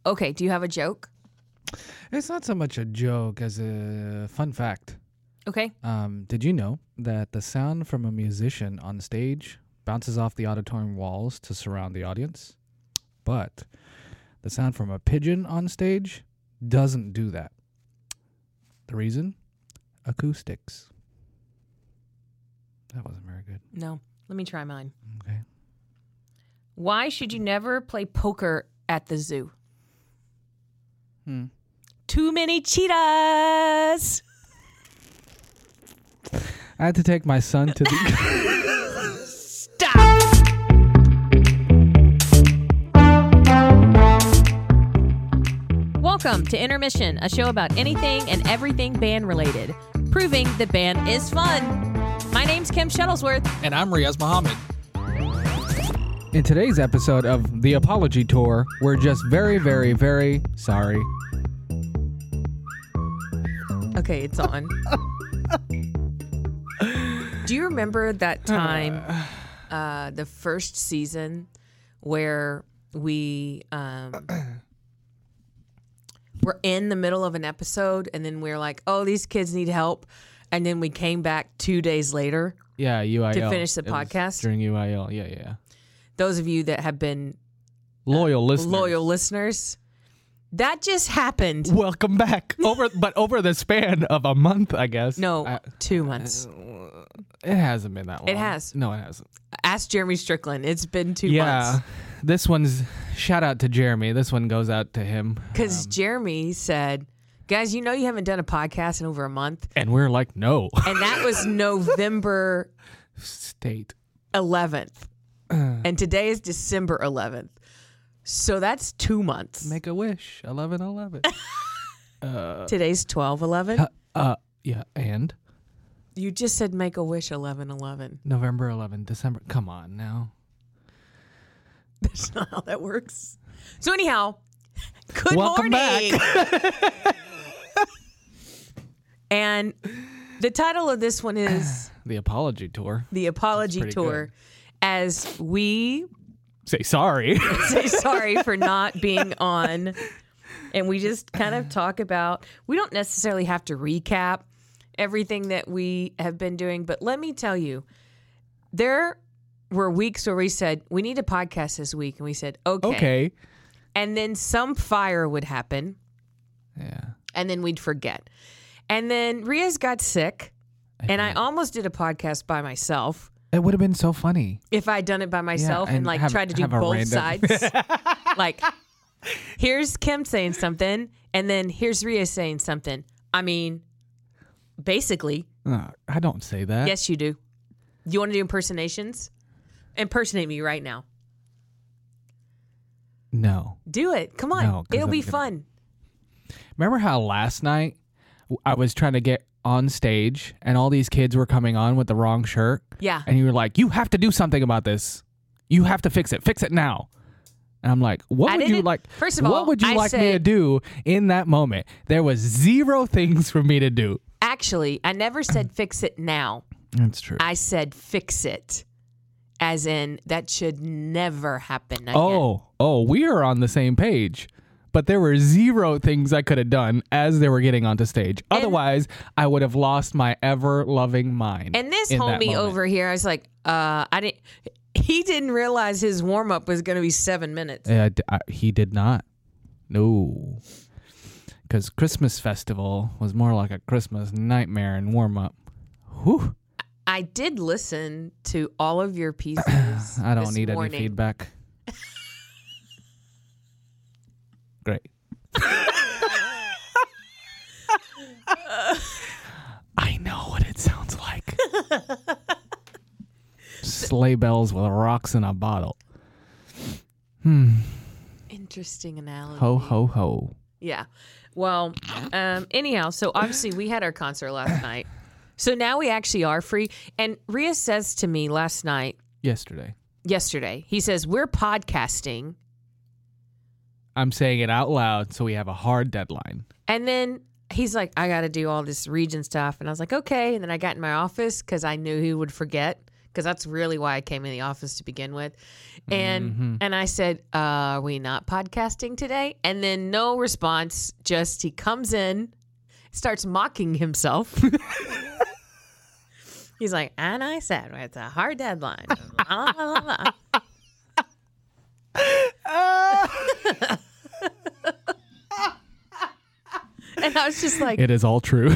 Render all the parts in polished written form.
Okay, do you have a joke? It's not so much a joke as a fun fact. Okay. Did you know that the sound from a musician on stage bounces off the auditorium walls to surround the audience? But the sound from a pigeon on stage doesn't do that. The reason? Acoustics. That wasn't very good. No, let me try mine. Okay. Why should you never play poker at the zoo? Too many cheetahs. I had to take my son to the... Stop. Welcome to Intermission, a show about anything and everything band related, proving that band is fun. My name's Kim Shuttlesworth. And I'm Riaz Muhammad. In today's episode of The Apology Tour, we're just very, very, very sorry. Okay, it's on. Do you remember that time, the first season, where we were in the middle of an episode and then we were like, oh, these kids need help. And then we came back 2 days later Yeah, UIL. to finish the It was podcast. during UIL, yeah. Those of you that have been Loyal listeners, that just happened. Welcome back. Over the span of a month, I guess. No, 2 months. It hasn't been that long. It has. No, it hasn't. Ask Jeremy Strickland. It's been 2 Yeah, months. this one's shout out to Jeremy. This one goes out to him. Because Jeremy said, guys, you know you haven't done a podcast in over a month. And we're like, no. And that was November State. 11th. And today is December 11th. So that's 2 months. Make a wish. 11/11. Today's 12/11. Yeah, and You just said make a wish 11/11. November 11, December. Come on now. That's not how that works. So anyhow, good Welcome morning. And the title of this one is The Apology Tour. The Apology pretty Tour, as we Say sorry. say sorry for not being on. And we just kind of talk about, we don't necessarily have to recap everything that we have been doing, but let me tell you, there were weeks where we said, we need a podcast this week. And we said, okay. And then some fire would happen. Yeah. And then we'd forget. And then Riaz got sick. And I almost did a podcast by myself. It would have been so funny. If I'd done it by myself and like tried to do have a both random- sides. Like, here's Kim saying something, and then here's Riaz saying something. I mean, basically, I don't say that. yes, you do. You want to do impersonations? Impersonate me right now. No. Do it. Come on. No, 'cause It'll be I'm gonna- fun. Remember how last night I was trying to get on stage and all these kids were coming on with the wrong shirt? Yeah. And you were like, you have to do something about this. You have to fix it. Fix it now. And I'm like, what I would you didn't- like? first of all, what would you I like me to said- do in that moment? There was zero things for me to do. Actually, I never said fix it now. That's true. I said fix it. As in, that should never happen again. Oh, we are on the same page. But there were zero things I could have done as they were getting onto stage. Otherwise, I would have lost my ever-loving mind. And this in that homie moment. over here, I was like, he didn't realize his warm-up was going to be 7 minutes. Yeah, he did not. No. Because Christmas festival was more like a Christmas nightmare and warm-up. Whew. I did listen to all of your pieces. I don't this need morning. any feedback. Great. I know what it sounds like. Sleigh bells with rocks in a bottle. Interesting analogy. Ho, ho, ho. Yeah. Well, anyhow, so obviously we had our concert last night. So now we actually are free. And Riaz says to me yesterday, he says, we're podcasting. I'm saying it out loud so we have a hard deadline. And then he's like, I got to do all this region stuff. And I was like, okay. And then I got in my office because I knew he would forget because that's really why I came in the office to begin with. And I said, are we not podcasting today? And then no response, just he comes in, starts mocking himself. He's like, and I said, it's a hard deadline. La, la, la, la. And I was just like, It is all true.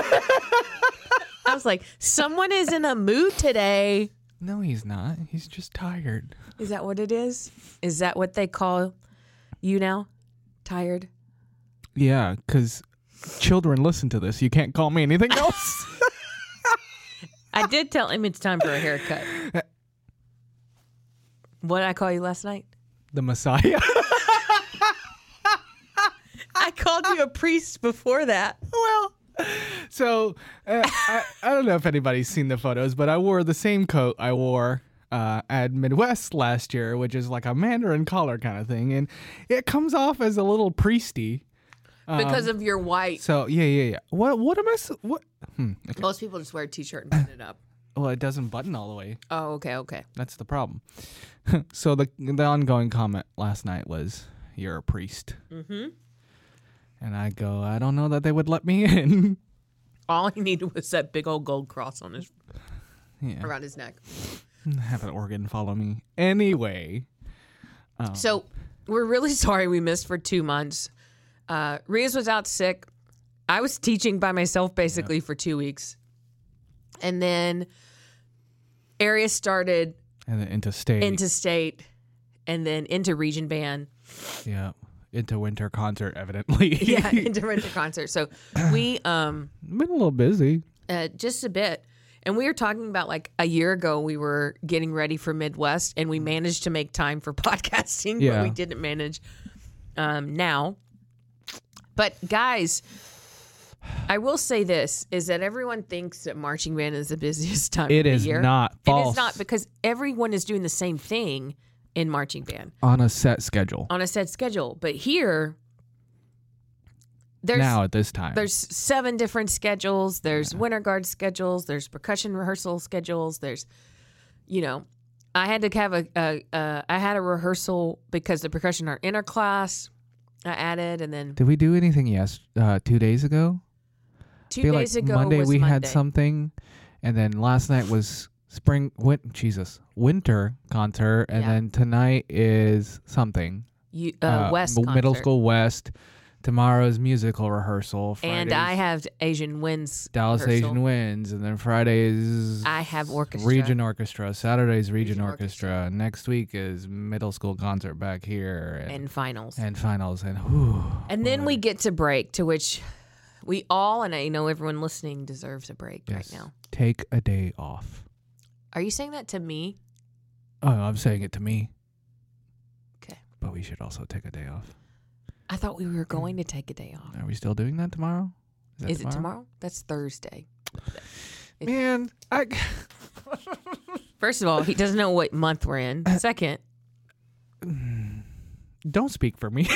I was like, someone is in a mood today. No, he's not. He's just tired. Is that what it is? Is that what they call you now? Tired? Yeah, because children listen to this. You can't call me anything else. I did tell him it's time for a haircut. What did I call you last night? The Messiah. I called you a priest before that. Well, so I don't know if anybody's seen the photos, but I wore the same coat I wore at Midwest last year, which is like a Mandarin collar kind of thing, and it comes off as a little priesty. Because of your white. So yeah. What am I? What? Okay. Most people just wear a t-shirt and button it up. Well, it doesn't button all the way. Oh, okay. That's the problem. So the ongoing comment last night was, "You're a priest." Mm-hmm. And I go, I don't know that they would let me in. All he needed was that big old gold cross on his around his neck. Have an organ follow me. Anyway. So we're really sorry we missed for 2 months. Riaz was out sick. I was teaching by myself basically for 2 weeks. And then Arius started And then into state. And then into region band. Yeah. Into winter concert, evidently. Yeah, into winter concert. So we been a little busy. just a bit. And we were talking about like a year ago, we were getting ready for Midwest and we managed to make time for podcasting, but we didn't manage now. But guys, I will say this, is that everyone thinks that marching band is the busiest time of the year. It is not false. It is not, because everyone is doing the same thing in marching band. On a set schedule. But here, there's now at this time. There's 7 different schedules. There's winter guard schedules. There's percussion rehearsal schedules. There's, I had to have I had a rehearsal because the percussion art interclass I added, and then Did we do anything 2 days ago? 2 days ago Monday was we Monday. had something, and then last night was winter concert, and then tonight is something. West concert. Middle School West. Tomorrow's musical rehearsal. Friday's And I have Asian Winds Dallas rehearsal. Asian Winds, and then Fridays I have orchestra. Region Orchestra. Saturday's Region Region Orchestra. Next week is middle school concert back here, and finals. and finals, and whew, And then we get to break, to which we all, and I know everyone listening, deserves a break yes, right now. take a day off. Are you saying that to me? Oh, I'm saying it to me. Okay. But we should also take a day off. I thought we were going to take a day off. Are we still doing that tomorrow? that Is it tomorrow? That's Thursday. Man, First of all, he doesn't know what month we're in. Second, don't speak for me.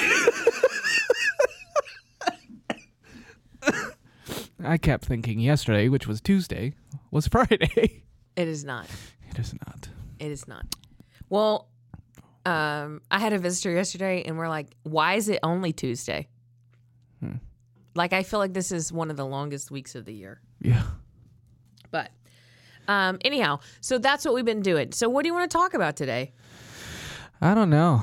I kept thinking yesterday, which was Tuesday, was Friday. it is not. It is not. It is not. Well, I had a visitor yesterday, and we're like, why is it only Tuesday? Like, I feel like this is one of the longest weeks of the year. Yeah. But anyhow, so that's what we've been doing. So what do you want to talk about today? I don't know.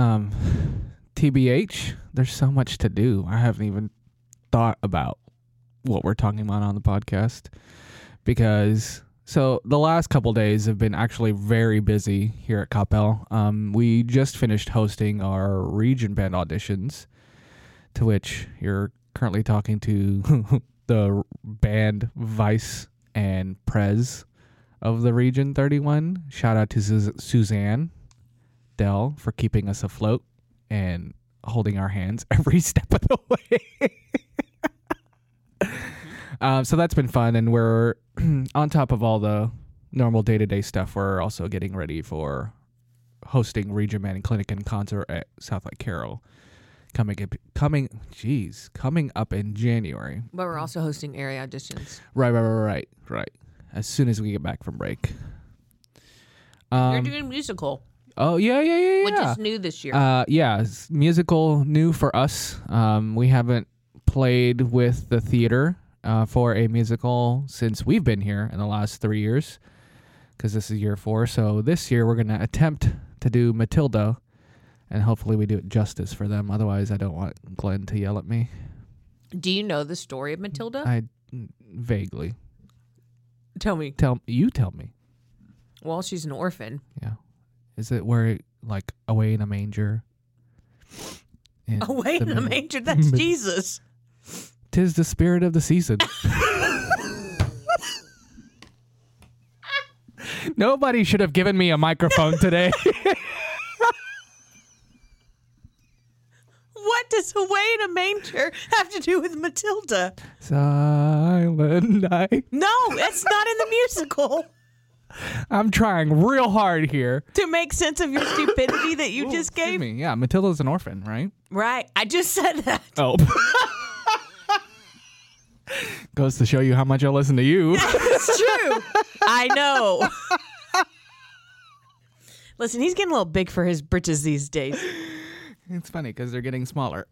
TBH, there's so much to do. I haven't even thought about what we're talking about on the podcast, because so the last couple days have been actually very busy here at Coppell. We just finished hosting our region band auditions, to which you're currently talking to the band vice and prez of the Region 31. Shout out to Suzanne Dell for keeping us afloat and holding our hands every step of the way. So that's been fun, and we're on top of all the normal day-to-day stuff. We're also getting ready for hosting Region Band Clinic and Concert at South Lake Carroll coming up in January. But we're also hosting area auditions. Right. As soon as we get back from break. You're doing a musical, Oh yeah. which is new this year. It's musical new for us. We haven't played with the theater for a musical since we've been here in the last 3 years, because this is year 4. So this year we're gonna attempt to do Matilda, and hopefully we do it justice for them. Otherwise, I don't want Glenn to yell at me. Do you know the story of Matilda? I vaguely Tell me. tell me. Well, she's an orphan. Yeah, is it where like away in a manger? Away in a manger? That's Jesus. 'Tis the spirit of the season. Nobody should have given me a microphone today. What does away in a manger have to do with Matilda? Silent night. No, it's not in the musical. I'm trying real hard here. To make sense of your stupidity that you just Excuse gave? me. Yeah, Matilda's an orphan, right? Right. I just said that. Oh. Goes to show you how much I listen to you. It's true. I know. Listen, he's getting a little big for his britches these days. It's funny because they're getting smaller.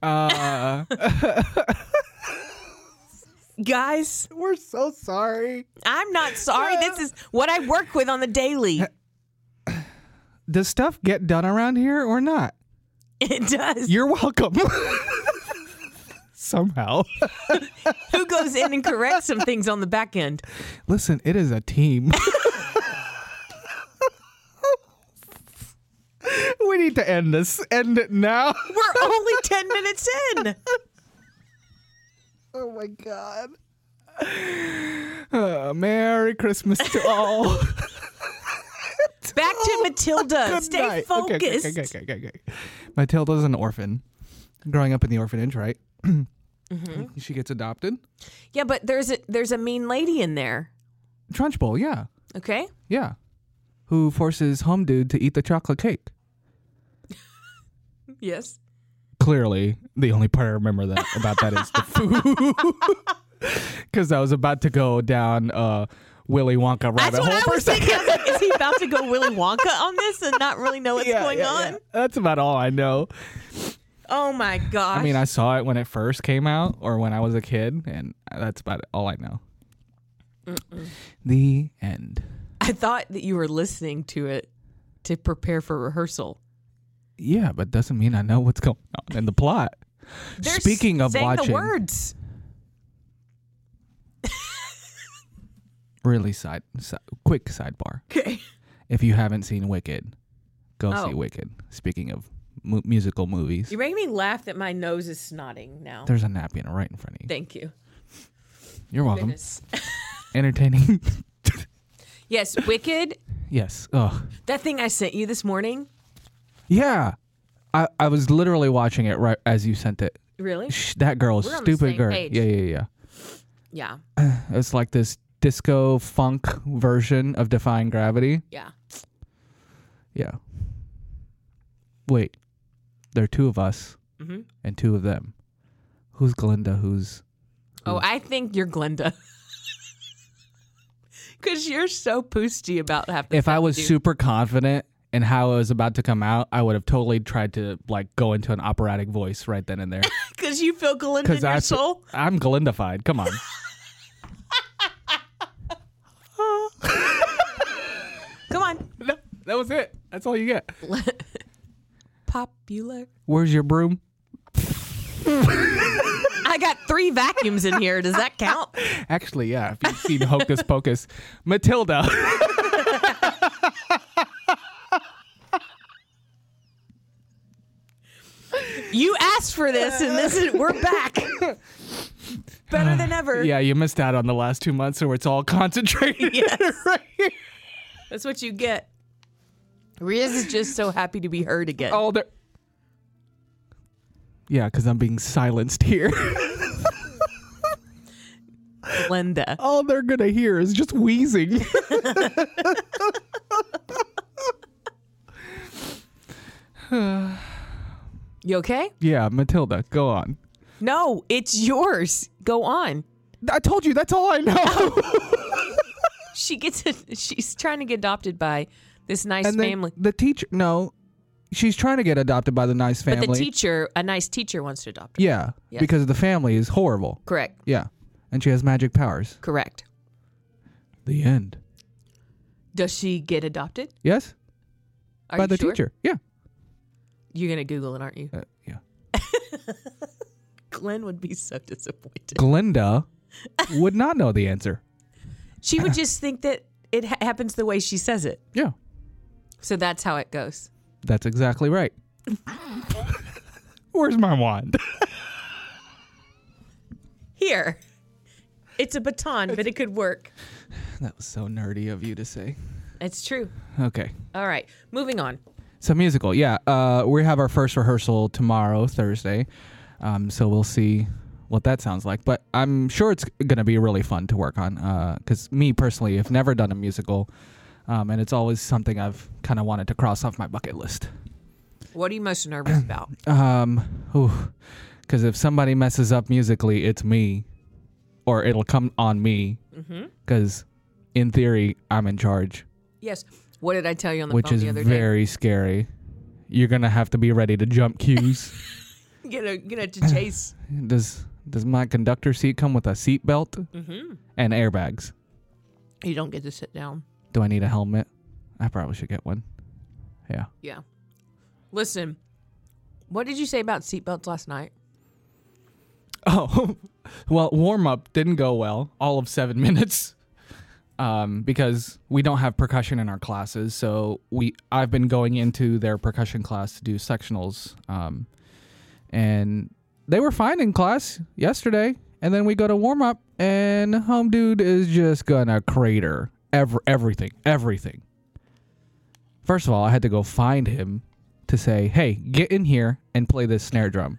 Guys, We're so sorry. I'm not sorry. This is what I work with on the daily. Does stuff get done around here or not? It does. You're welcome. Somehow. Who goes in and corrects some things on the back end? Listen, it is a team. We need to end this. End it now. We're only 10 minutes in. Oh my God. Merry Christmas to all. Back to Matilda. Good Stay night. focused. Okay. Matilda's an orphan. Growing up in the orphanage, right? Mm-hmm. She gets adopted. Yeah, but there's a mean lady in there. Trunchbull, yeah. Okay? Yeah. Who forces Home Dude to eat the chocolate cake. Yes. Clearly, the only part I remember about that is the food. Because I was about to go down Willy Wonka rabbit That's what hole I for a was second. thinking. I was like, is he about to go Willy Wonka on this and not really know what's going on? Yeah. That's about all I know. Oh my gosh. I mean, I saw it when it first came out or when I was a kid, and that's about all I know. The end. I thought that you were listening to it to prepare for rehearsal. Yeah, but doesn't mean I know what's going on in the plot. They're Speaking of saying watching, the words. really quick sidebar. Okay. If you haven't seen Wicked, go Oh. see Wicked. Speaking of musical movies, You're making me laugh that my nose is snotting now. there's a napkin right in front of you. Thank you. You're welcome. Goodness. Entertaining. Yes, Wicked. Yes. Oh, That thing I sent you this morning. yeah. I was literally watching it right as you sent it. Really? That girl, We're on the stupid same girl. page. Yeah. Yeah. It's like this disco funk version of Defying Gravity. Yeah. Yeah. Wait. There are 2 of us Mm-hmm. and 2 of them. Who's Glinda? Who's... Oh, I think you're Glenda. Because you're so poosty about having. If I was super confident in how it was about to come out, I would have totally tried to like go into an operatic voice right then and there. Because you feel Glinda in your soul. I'm Glindified. Come on. Come on. No, that was it. That's all you get. Popular. Where's your broom? I got 3 vacuums in here. Does that count? Actually, yeah. If you've seen Hocus Pocus, Matilda. You asked for this, and this is we're back. Better than ever. Yeah, you missed out on the last 2 months, so it's all concentrated. Yes. Right here. That's what you get. Riz is just so happy to be heard again. Oh, there. Yeah, because I'm being silenced here. Glenda. All they're gonna hear is just wheezing. You okay? Yeah, Matilda, go on. No, it's yours. Go on. I told you that's all I know. She's trying to get adopted by This nice and then family. the teacher, no, she's trying to get adopted by the nice family. But the teacher, a nice teacher wants to adopt her. Yeah, Yes. because the family is horrible. Correct. Yeah, and she has magic powers. Correct. The end. Does she get adopted? Yes, Are by you the sure? teacher. Yeah. You're going to Google it, aren't you? Yeah. Glenn would be so disappointed. Glinda would not know the answer. She would just think that it happens the way she says it. Yeah, So that's how it goes. that's exactly right. Where's my wand? Here. It's a baton, but it could work. That was so nerdy of you to say. It's true. Okay. All right. Moving on. So musical, yeah. We have our first rehearsal tomorrow, Thursday. So we'll see what that sounds like. But I'm sure it's going to be really fun to work on. Because me personally, have never done a musical. And it's always something I've kind of wanted to cross off my bucket list. What are you most nervous about? Because if somebody messes up musically, it's me. Or it'll come on me. Because in theory, I'm in charge. Yes. What did I tell you on the Which phone is the other day? very scary. You're going to have to be ready to jump cues. To chase. Does my conductor seat come with a seat belt and airbags? You don't get to sit down. Do I need a helmet? I probably should get one. Yeah. Yeah. Listen, what did you say about seatbelts last night? Oh, well, warm up didn't go well. All of 7 minutes. Because we don't have percussion in our classes, so I've been going into their percussion class to do sectionals, and they were fine in class yesterday. And then we go to warm up, and home dude is just gonna crater everything. First of all, I had to go find him to say, "Hey, get in here and play this snare drum."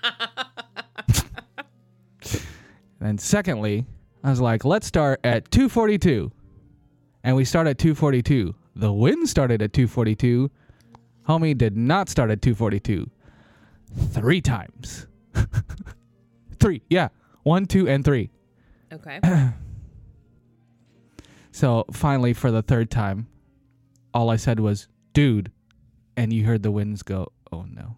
And secondly, I was like, let's start at 242. And we start at 242. The wind started at 242. Homie did not start at 242. 3 times. 3, yeah. 1, 2, and 3. Okay. So finally, for the 3rd time, all I said was, dude. And you heard the winds go, oh no.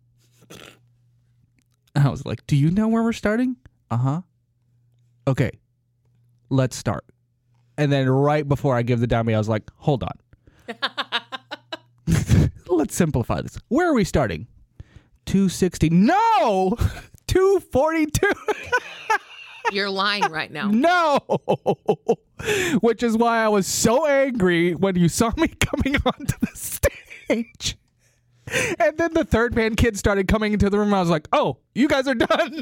I was like, do you know where we're starting? Uh-huh. Okay. Let's start. And then right before I give the downbeat, I was like, hold on. Let's simplify this. Where are we starting? 260. No! 242. You're lying right now. No! Which is why I was so angry when you saw me coming onto the stage. And then the 3rd band kid started coming into the room. I was like, oh, you guys are done.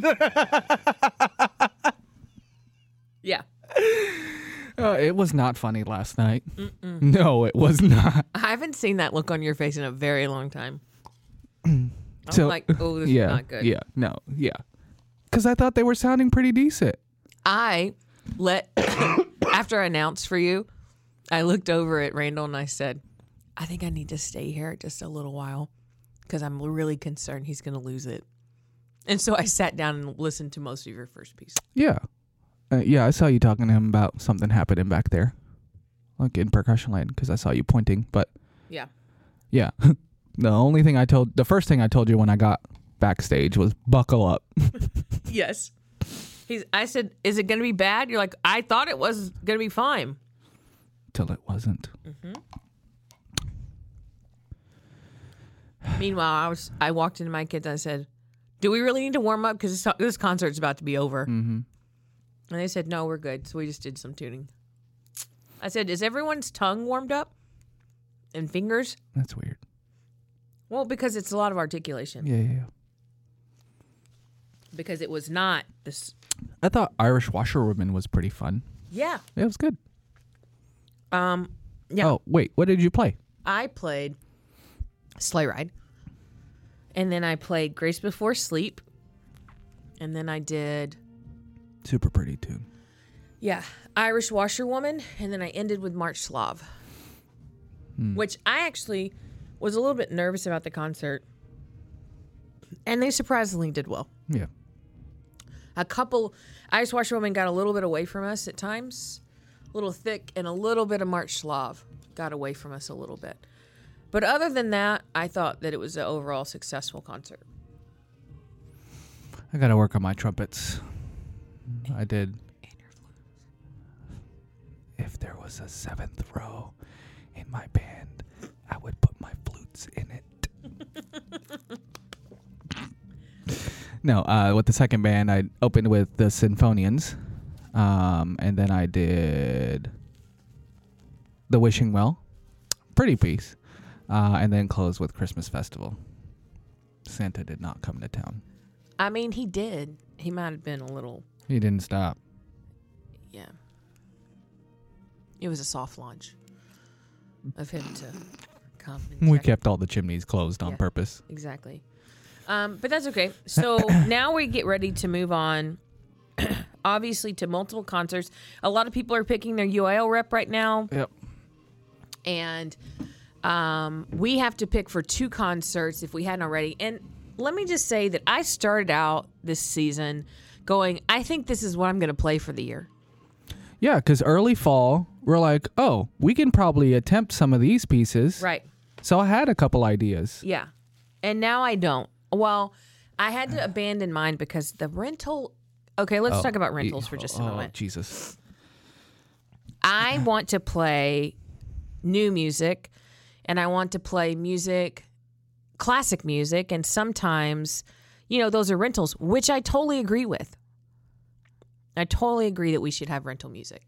Yeah. It was not funny last night. No, it was not. I haven't seen that look on your face in a very long time. I'm like, oh, this is not good. Yeah, no, yeah. Because I thought they were sounding pretty decent. After I announced for you, I looked over at Randall and I said, I think I need to stay here just a little while because I'm really concerned he's going to lose it. And so I sat down and listened to most of your first piece. Yeah. Yeah, I saw you talking to him about something happening back there. Like in percussion land, because I saw you pointing, but... Yeah. Yeah. The first thing I told you when I got backstage was buckle up. Yes. I said, is it going to be bad? You're like, I thought it was going to be fine. Till it wasn't. Meanwhile, I walked into my kids and I said, do we really need to warm up? Because this concert's about to be over. And they said, no, we're good. So we just did some tuning. I said, is everyone's tongue warmed up? And fingers? That's weird. Well, because it's a lot of articulation. Yeah. Because it was not this. I thought Irish Washerwoman was pretty fun. Yeah. It was good. Yeah. Oh, wait. What did you play? I played Sleigh Ride. And then I played Grace Before Sleep. And then I did... Super pretty tune. Yeah. Irish Washerwoman. And then I ended with March Slav. Which I actually was a little bit nervous about the concert. And they surprisingly did well. Yeah. A couple... Irish Washerwoman got a little bit away from us at times. A little thick and a little bit of March Slav. got away from us a little bit. But other than that, I thought that it was an overall successful concert. I got to work on my trumpets. I did. If there was a seventh row in my band, I would put my flutes in it. No, with the second band, I opened with the Symphonians, and then I did the Wishing Well, pretty piece, and then closed with Christmas Festival. Santa did not come to town. I mean, he did. He might have been a little... He didn't stop. Yeah. It was a soft launch of him to come. And We check. kept all the chimneys closed on Yeah. purpose. Exactly. But that's okay. So now we get ready to move on, obviously, to multiple concerts. A lot of people are picking their UIL rep right now. Yep. And we have to pick for 2 concerts if we hadn't already. And let me just say that I started out this season going, I think this is what I'm going to play for the year. Yeah, because early fall, we're like, oh, we can probably attempt some of these pieces. Right. So I had a couple ideas. Yeah. And now I don't. Well, I had to abandon mine because the rental. Okay, let's talk about rentals for just a moment. Jesus. I want to play new music, and I want to play music, classic music, and sometimes, those are rentals, which I totally agree with. I totally agree that we should have rental music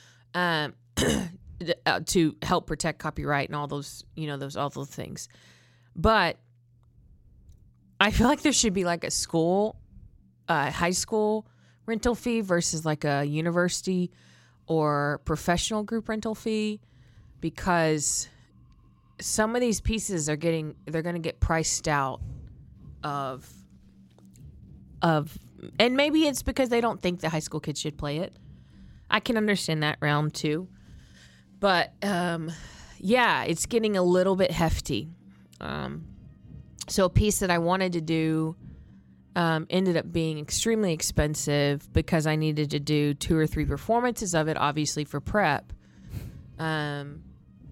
to help protect copyright and all those, all those things. But I feel like there should be like a school, high school rental fee versus like a university or professional group rental fee, because some of these pieces they're going to get priced out of, and maybe it's because they don't think the high school kids should play it. I can understand that realm too. But, yeah, it's getting a little bit hefty. So a piece that I wanted to do ended up being extremely expensive because I needed to do 2 or 3 performances of it, obviously for prep. And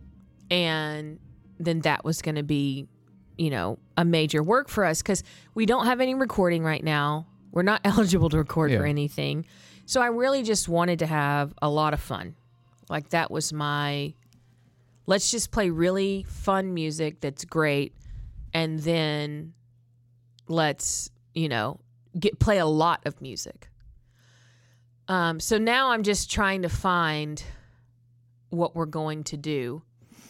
then that was going to be, a major work for us because we don't have any recording right now. We're not eligible to record for anything. So I really just wanted to have a lot of fun. Like that was let's just play really fun music that's great. And then let's, play a lot of music. So now I'm just trying to find what we're going to do.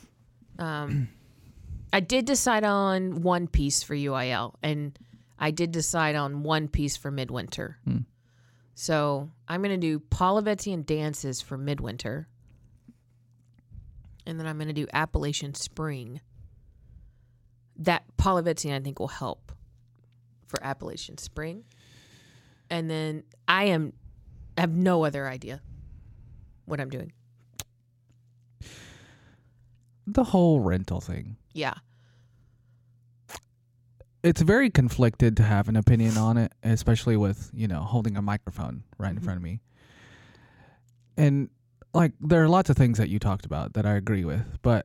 I did decide on one piece for UIL, and I did decide on one piece for Midwinter. So I'm going to do Polivettian dances for Midwinter. And then I'm going to do Appalachian Spring. That Polivettian, I think, will help for Appalachian Spring. And then I have no other idea what I'm doing. The whole rental thing. Yeah. It's very conflicted to have an opinion on it, especially with, holding a microphone right in front of me. And, like, there are lots of things that you talked about that I agree with, but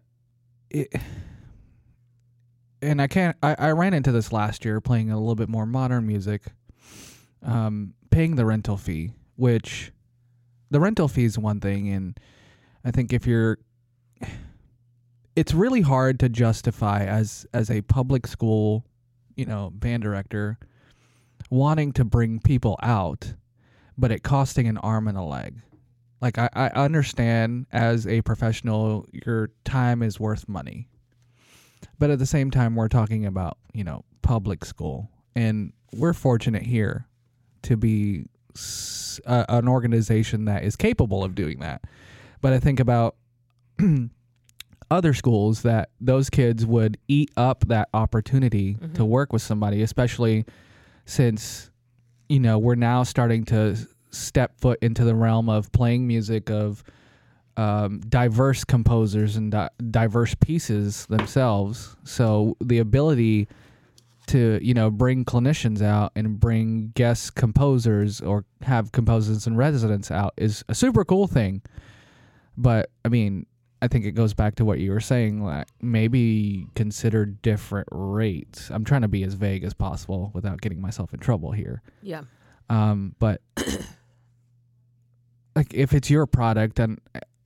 I ran into this last year playing a little bit more modern music, paying the rental fee, which the rental fee is one thing. And I think it's really hard to justify as a public school, band director wanting to bring people out, but it costing an arm and a leg. Like I understand as a professional, your time is worth money. But at the same time, we're talking about, public school. And we're fortunate here to be an organization that is capable of doing that. But I think about other schools that those kids would eat up that opportunity to work with somebody, especially since, we're now starting to step foot into the realm of playing music of diverse composers and diverse pieces themselves. So the ability to, bring clinicians out and bring guest composers or have composers in residence out is a super cool thing. But I mean, I think it goes back to what you were saying, like maybe consider different rates. I'm trying to be as vague as possible without getting myself in trouble here. Yeah. But like if it's your product, and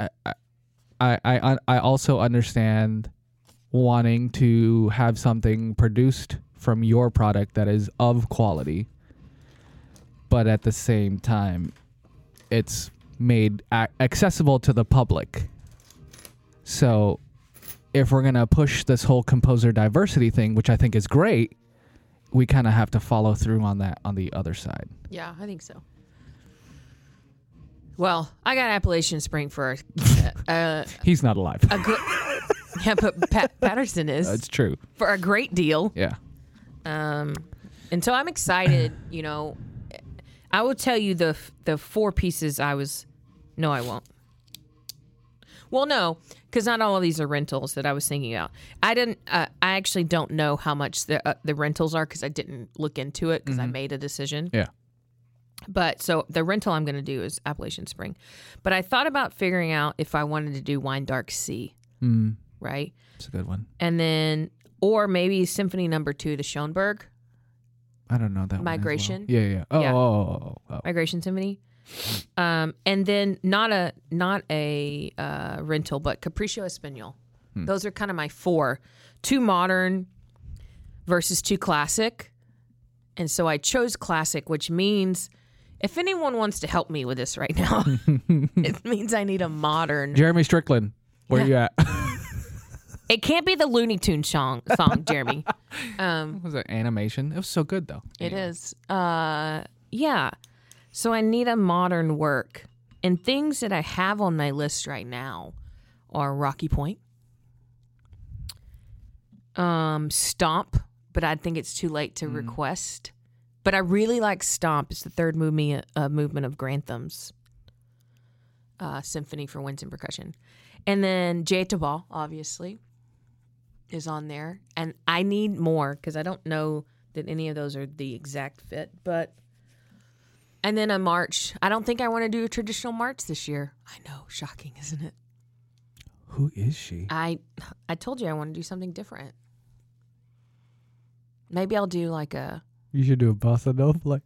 I also understand wanting to have something produced from your product that is of quality, but at the same time, it's made accessible to the public. So if we're going to push this whole composer diversity thing, which I think is great, we kind of have to follow through on that on the other side. Yeah, I think so. Well, I got Appalachian Spring for He's not alive. yeah, but Patterson is. That's true. For a great deal. Yeah. And so I'm excited, you know. I will tell you the 4 pieces no, I won't. Well, no, because not all of these are rentals that I was thinking about. I actually don't know how much the rentals are because I didn't look into it because I made a decision. Yeah. But so the rental I'm going to do is Appalachian Spring. But I thought about figuring out if I wanted to do Wine Dark Sea. Right? It's a good one. And then, or maybe Symphony No. 2, the Schoenberg. I don't know that Migration. one as well. Yeah. Oh, Yeah. oh. Migration Symphony. And then not a rental, but Capriccio Espanol. Those are kind of my 4. 2 modern versus 2 classic. And so I chose classic, which means if anyone wants to help me with this right now, it means I need a modern. Jeremy Strickland, where you at? It can't be the Looney Tunes song, Jeremy. Was it animation? It was so good though. It is. Yeah. So I need a modern work. And things that I have on my list right now are Rocky Point, Stomp, but I think it's too late to request. But I really like Stomp. It's the 3rd movement of Grantham's Symphony for Winds and Percussion. And then Jay Tabal, obviously, is on there. And I need more because I don't know that any of those are the exact fit. And then a march. I don't think I want to do a traditional march this year. I know, shocking, isn't it? Who is she? I told you I want to do something different. Maybe I'll do like a... You should do a bossa nova.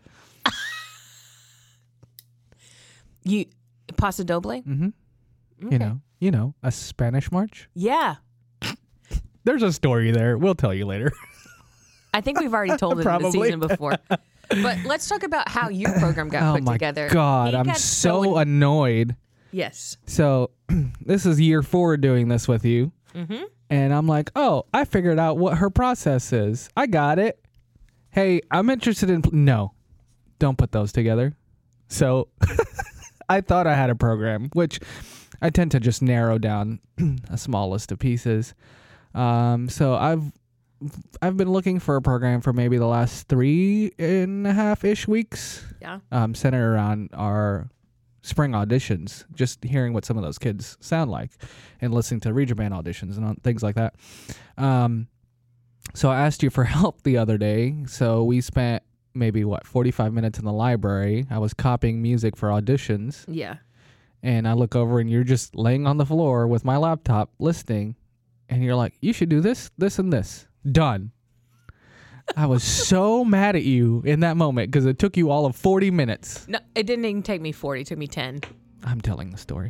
Paso Doble? Mm-hmm. Okay. You know, a Spanish march. Yeah. There's a story there. We'll tell you later. I think we've already told it in the season before. But let's talk about how your program got put together. Oh my God, I'm so annoyed. Yes. So this is year 4 doing this with you. Mm-hmm. And I'm like, oh, I figured out what her process is. I got it. Hey, I'm interested in... No, don't put those together. So I thought I had a program, which I tend to just narrow down a small list of pieces. So I've been looking for a program for maybe the last 3.5-ish weeks. Yeah. Centered around our spring auditions, just hearing what some of those kids sound like and listening to Region Band auditions and things like that. So I asked you for help the other day. So we spent maybe 45 minutes in the library. I was copying music for auditions. Yeah. And I look over and you're just laying on the floor with my laptop listening. And you're like, you should do this, this, and this. Done. I was so mad at you in that moment because it took you all of 40 minutes. No, it didn't even take me 40. It took me 10. I'm telling the story.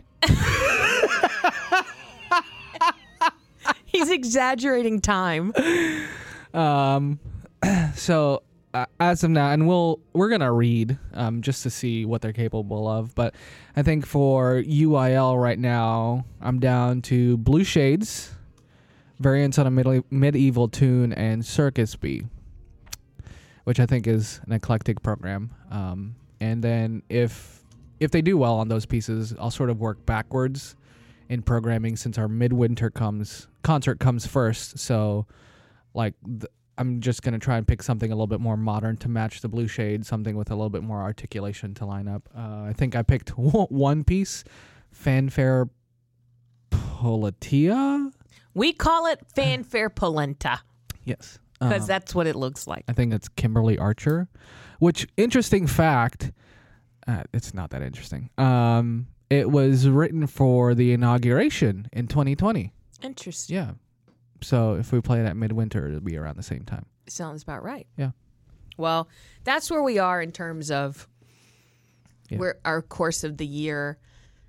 He's exaggerating time. So as of now, and we're gonna read just to see what they're capable of. But I think for UIL right now, I'm down to Blue Shades, Variants on a Medieval Tune, and Circus Bee, which I think is an eclectic program. And then if they do well on those pieces, I'll sort of work backwards in programming since our midwinter concert comes first. So like I'm just going to try and pick something a little bit more modern to match the Blue Shade, something with a little bit more articulation to line up. I think I picked one piece, Fanfare Politeia. We call it Fanfare Polenta Yes. because that's what it looks like. I think it's Kimberly Archer, which, interesting fact, it's not that interesting. it was written for the inauguration in 2020. Interesting. Yeah. So if we play it at midwinter, it'll be around the same time. Sounds about right. Yeah. Well, that's where we are in terms of Yeah. where our course of the year,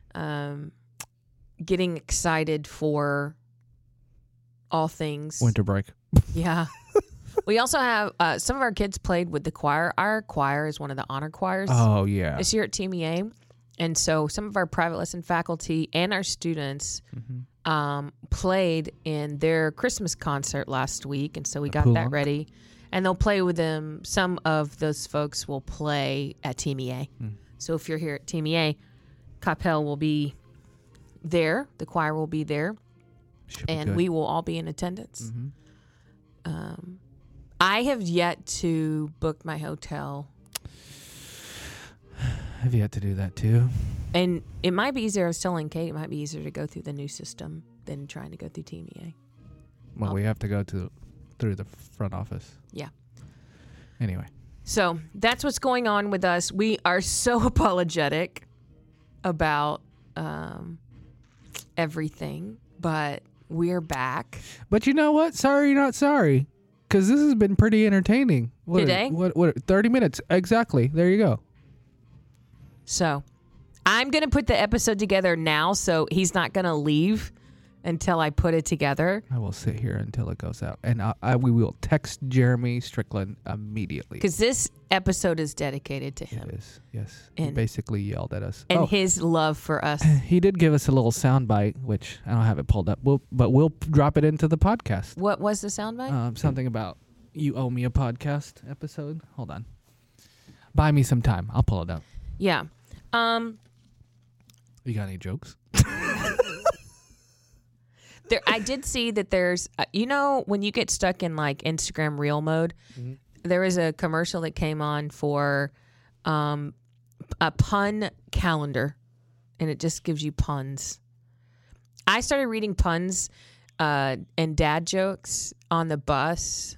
getting excited for all things. Winter break. Yeah. We also have some of our kids played with the choir. Our choir is one of the honor choirs Oh, yeah. this year at TMEA. And so some of our private lesson faculty and our students played in their Christmas concert last week. And so we got that Pulonk. ready. And they'll play with them. Some of those folks will play at TMEA. So if you're here at TMEA, Capel will be there. The choir will be there. Should be And good. we will all be in attendance. Mm-hmm. I have yet to book my hotel. I've yet to do that too. And it might be easier. I was telling Kate, it might be easier to go through the new system than trying to go through TMEA. Well, we have to go through the front office. Yeah. Anyway, So that's what's going on with us. We are so apologetic about everything, but we're back. But you know what? Sorry, not sorry. Because this has been pretty entertaining. Today? What 30 minutes. Exactly. There you go. So I'm going to put the episode together now, so he's not going to leave until I put it together. I will sit here until it goes out. And we will text Jeremy Strickland immediately. Because this episode is dedicated to It him is. Yes. He And- basically yelled at us. and his love for us. He did give us a little soundbite, which I don't have it pulled up. But we'll drop it into the podcast. What was the soundbite? Something about you owe me a podcast episode. Hold on. Buy me some time. I'll pull it up. Yeah. you got any jokes? There, I did see that there's, when you get stuck in like Instagram reel mode, there was a commercial that came on for a pun calendar, and it just gives you puns. I started reading puns and dad jokes on the bus,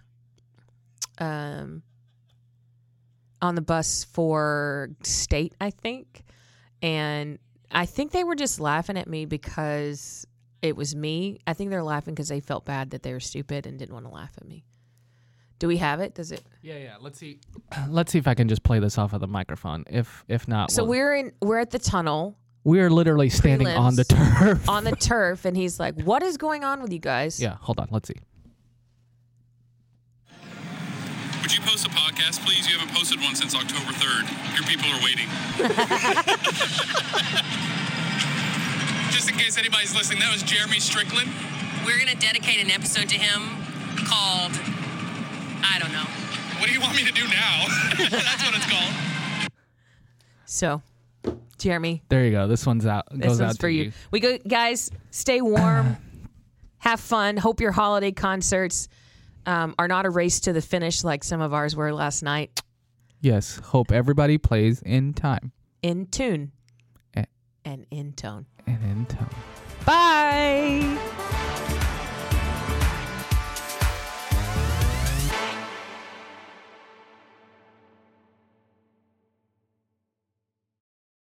for state, I think, and I think they were just laughing at me because it was me. I think they're laughing because they felt bad that they were stupid and didn't want to laugh at me. Do we have it? Does it? Yeah. Let's see. Let's see if I can just play this off of the microphone. If not, So we're at the tunnel we are literally standing on the turf. on the turf, and he's like, "What is going on with you guys?" Yeah. Hold on. Let's see. Would you post a podcast, please? You haven't posted one since October 3rd. Your people are waiting. Just in case anybody's listening, that was Jeremy Strickland. We're going to dedicate an episode to him called, I don't know. What do you want me to do now? That's what it's called. So, Jeremy, There you go. This one's out. this Goes one's out for to you. We go, guys. Stay warm, have fun. Hope your holiday concerts are not a race to the finish like some of ours were last night. Yes. Hope everybody plays in time In tune Eh. and in tone. and in tone. Bye.